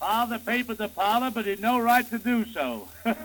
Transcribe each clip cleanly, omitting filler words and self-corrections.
Father papered the parlor, but he'd no right to do so.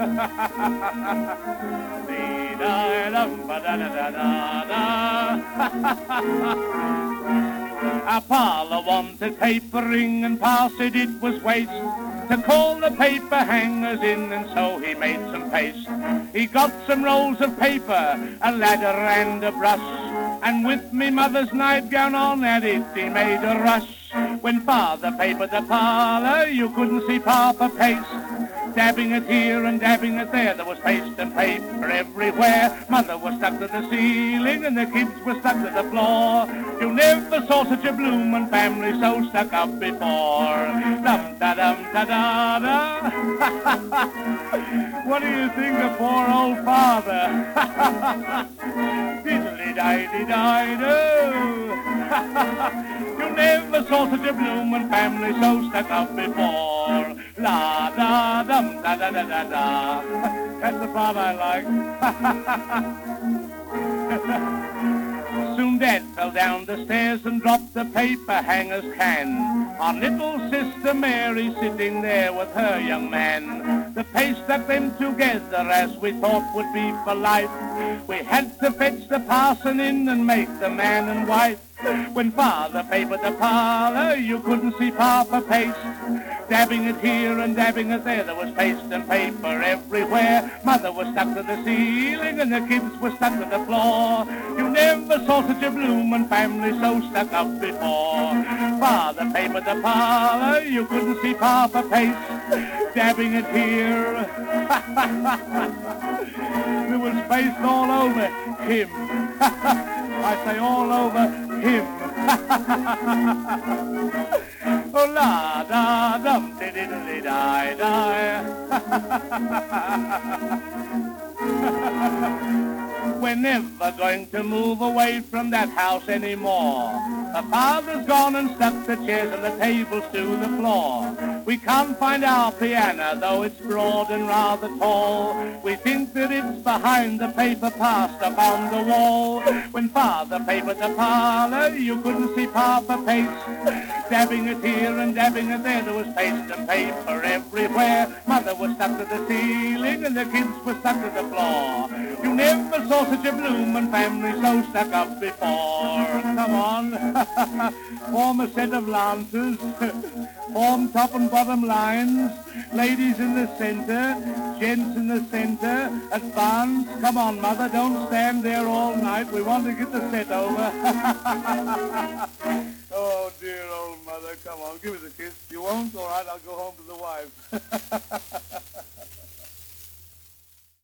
Our parlour wanted papering, and Pa said it was waste to call the paper hangers in, and so he made some paste. He got some rolls of paper, a ladder and a brush, and with me mother's nightgown on at it, he made a rush. When Father papered the parlour, you couldn't see Papa paste. Dabbing it here and dabbing it there, there was paste and paper everywhere. Mother was stuck to the ceiling and the kids were stuck to the floor. You never saw such a bloomin' family so stuck up before. Dum-da-dum-da-da-da. What do you think of poor old Father? Diddly-di-di-di-do. You never saw such a bloomin' family so stuck up before. La da dum da da da da da. That's the part I like. Soon Dad fell down the stairs and dropped the paper hanger's can. Our little sister Mary sitting there with her young man. The paste stuck them together as we thought would be for life. We had to fetch the parson in and make the man and wife. When Father papered the parlour, you couldn't see Papa paste. Dabbing it here and dabbing it there, there was paste and paper everywhere. Mother was stuck to the ceiling and the kids were stuck to the floor. You never saw such a bloomin' family so stuck up before. Father papered the parlour, you couldn't see Papa paste. Dabbing it here. There was paste all over him. I say all over him. Oh la da dum diddly di di. We're never going to move away from that house anymore. The Father's gone and stuck the chairs and the tables to the floor. We can't find our piano, though it's broad and rather tall. We think that it's behind the paper passed up on the wall. When Father papered the parlour, you couldn't see Papa paste. Dabbing it here and dabbing it there, there was paste and paper everywhere. Mother was stuck to the ceiling and the kids were stuck to the floor. You never saw such a bloomin' family so stuck up before. Come on, form a set of lancers, form top and bottom lines, ladies in the centre, gents in the centre, advance. Come on, Mother, don't stand there all night. We want to get the set over. Oh, dear old Mother, come on, give us a kiss. You won't? All right, I'll go home to the wife.